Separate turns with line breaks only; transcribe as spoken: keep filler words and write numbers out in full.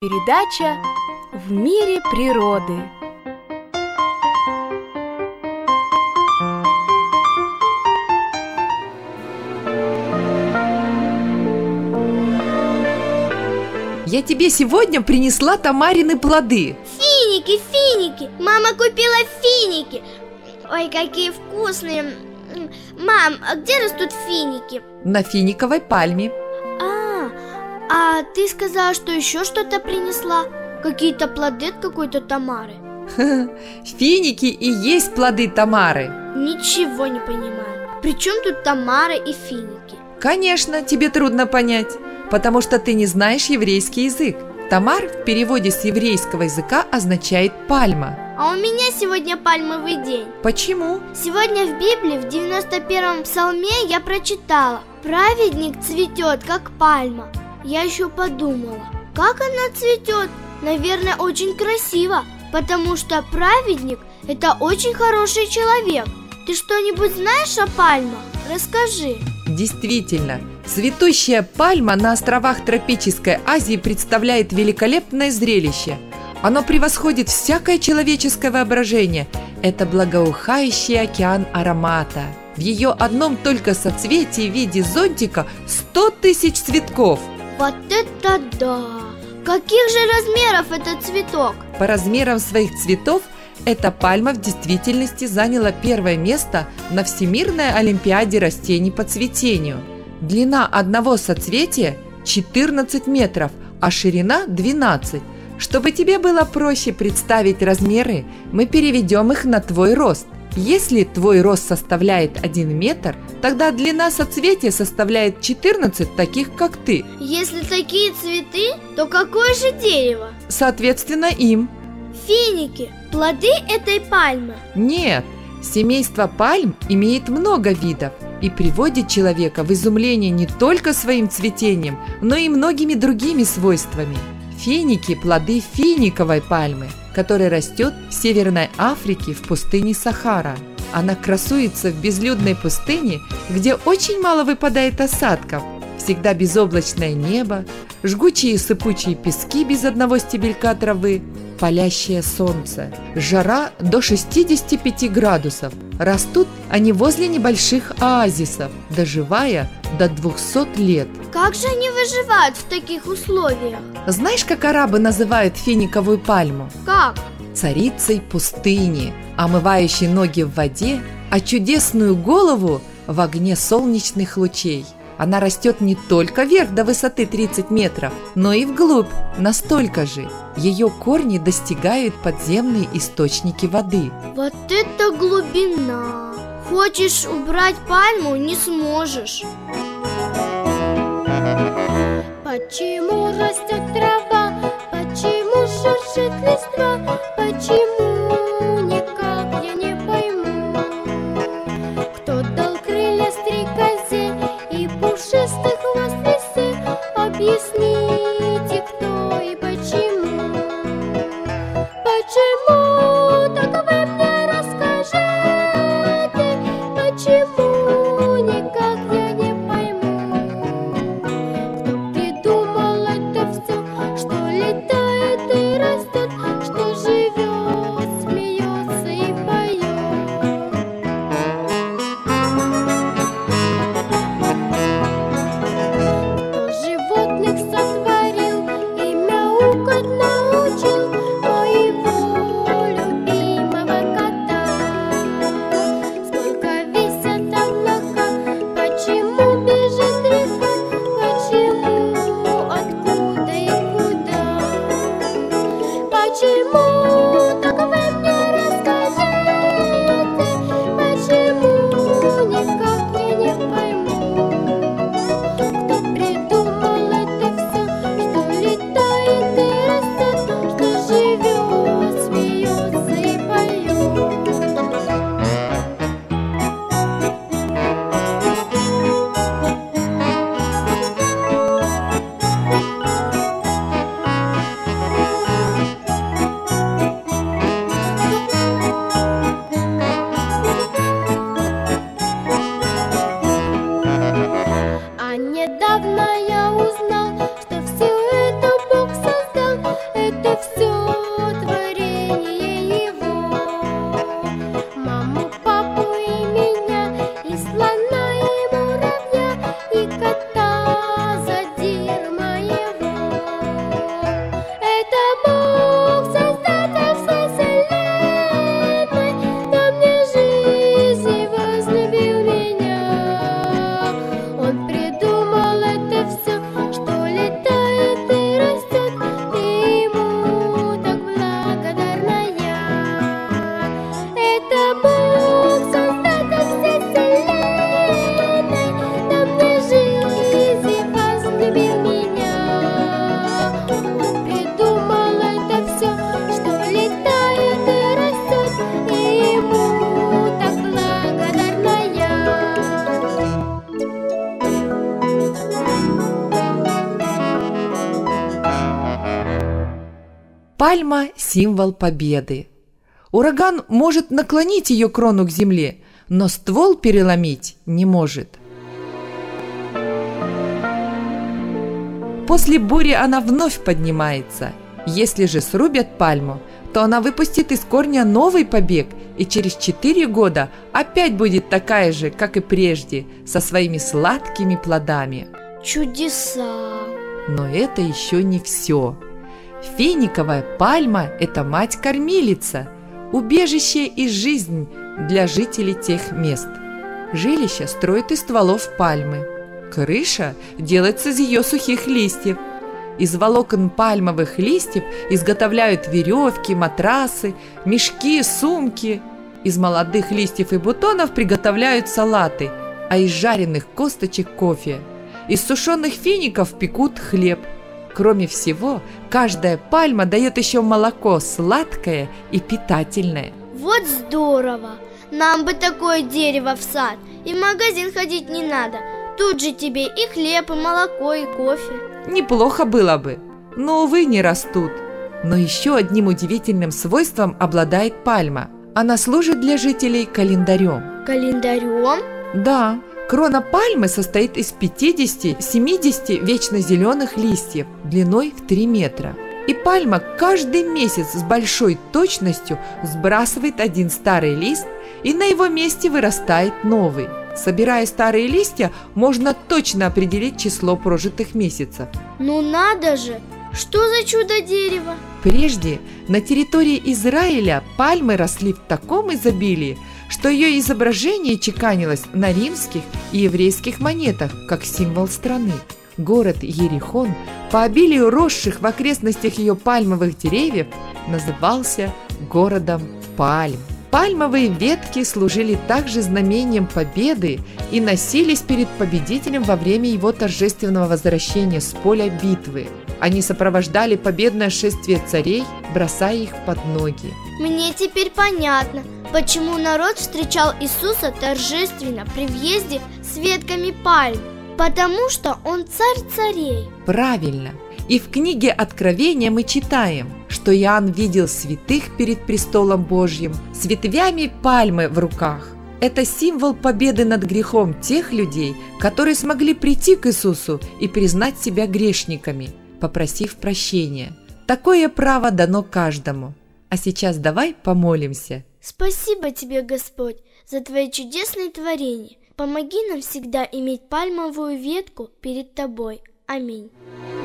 Передача «В мире природы».
Я тебе сегодня принесла Тамарины плоды.
Финики, финики! Мама купила финики. Ой, какие вкусные. Мам, а где растут финики?
На финиковой пальме.
А, а ты сказала, что еще что-то принесла? Какие-то плоды от какой-то Тамары?
Финики и есть плоды Тамары.
Ничего не понимаю. При чем тут Тамара и финики?
Конечно, тебе трудно понять, потому что ты не знаешь еврейский язык. Тамар в переводе с еврейского языка означает пальма.
А у меня сегодня пальмовый день.
Почему?
Сегодня в Библии в девяносто первом псалме я прочитала: праведник цветет, как пальма. Я еще подумала, как она цветет? Наверное, очень красиво, потому что праведник – это очень хороший человек. Ты что-нибудь знаешь о пальмах? Расскажи.
Действительно, цветущая пальма на островах тропической Азии представляет великолепное зрелище. Оно превосходит всякое человеческое воображение. Это благоухающий океан аромата. В ее одном только соцветии в виде зонтика сто тысяч цветков.
Вот это да! Каких же размеров этот цветок?
По размерам своих цветов эта пальма в действительности заняла первое место на Всемирной олимпиаде растений по цветению. Длина одного соцветия четырнадцать метров, а ширина двенадцать. Чтобы тебе было проще представить размеры, мы переведем их на твой рост. Если твой рост составляет один метр, тогда длина соцветия составляет четырнадцать таких, как ты.
Если такие цветы, то какое же дерево?
Соответственно, им.
Финики – плоды этой пальмы?
Нет, семейство пальм имеет много видов и приводит человека в изумление не только своим цветением, но и многими другими свойствами. Финики – плоды финиковой пальмы, которая растет в Северной Африке в пустыне Сахара. Она красуется в безлюдной пустыне, где очень мало выпадает осадков, всегда безоблачное небо, жгучие сыпучие пески без одного стебелька травы, палящее солнце, жара до шестидесяти пяти градусов. Растут они возле небольших оазисов, доживая до двухсот лет.
Как же они выживают в таких условиях?
Знаешь, как арабы называют финиковую пальму?
Как?
Царицей пустыни, омывающей ноги в воде, а чудесную голову в огне солнечных лучей. Она растет не только вверх до высоты тридцать метров, но и вглубь настолько же. Ее корни достигают подземные источники воды.
Вот это глубина! Хочешь убрать пальму – не сможешь.
Почему растет трава? Почему шуршит листва? Почему никак я не пойму? Кто дал крылья стрекозе и пушистый хвост лисы? Объясните, кто и почему? Почему? Так вы мне расскажите. Почему никак я не пойму? Кто придумал это все?
Пальма – символ победы. Ураган может наклонить ее крону к земле, но ствол переломить не может. После бури она вновь поднимается. Если же срубят пальму, то она выпустит из корня новый побег и через четыре года опять будет такая же, как и прежде, со своими сладкими плодами.
Чудеса!
Но это еще не все. Финиковая пальма – это мать-кормилица, убежище и жизнь для жителей тех мест. Жилища строят из стволов пальмы. Крыша делается из ее сухих листьев. Из волокон пальмовых листьев изготовляют веревки, матрасы, мешки, сумки. Из молодых листьев и бутонов приготовляют салаты, а из жареных косточек – кофе. Из сушеных фиников пекут хлеб. Кроме всего, каждая пальма дает еще молоко сладкое и питательное.
Вот здорово! Нам бы такое дерево в сад, и в магазин ходить не надо. Тут же тебе и хлеб, и молоко, и кофе.
Неплохо было бы, но, увы, не растут. Но еще одним удивительным свойством обладает пальма. Она служит для жителей календарем.
Календарем?
Да, крона пальмы состоит из пятидесяти-семидесяти вечно зеленых листьев длиной в три метра. И пальма каждый месяц с большой точностью сбрасывает один старый лист, и на его месте вырастает новый. Собирая старые листья, можно точно определить число прожитых месяцев.
Ну надо же! Что за чудо-дерево?
Прежде на территории Израиля пальмы росли в таком изобилии, что ее изображение чеканилось на римских и еврейских монетах как символ страны. Город Иерихон, по обилию росших в окрестностях ее пальмовых деревьев, назывался городом пальм. Пальмовые ветки служили также знамением победы и носились перед победителем во время его торжественного возвращения с поля битвы. Они сопровождали победное шествие царей, бросая их под ноги.
Мне теперь понятно, почему народ встречал Иисуса торжественно при въезде с ветками пальм. Потому что он царь царей.
Правильно. И в книге Откровения мы читаем, что Иоанн видел святых перед престолом Божьим с ветвями пальмы в руках. Это символ победы над грехом тех людей, которые смогли прийти к Иисусу и признать себя грешниками, попросив прощения. Такое право дано каждому. А сейчас давай помолимся.
Спасибо тебе, Господь, за твои чудесные творения. Помоги нам всегда иметь пальмовую ветку перед тобой. Аминь.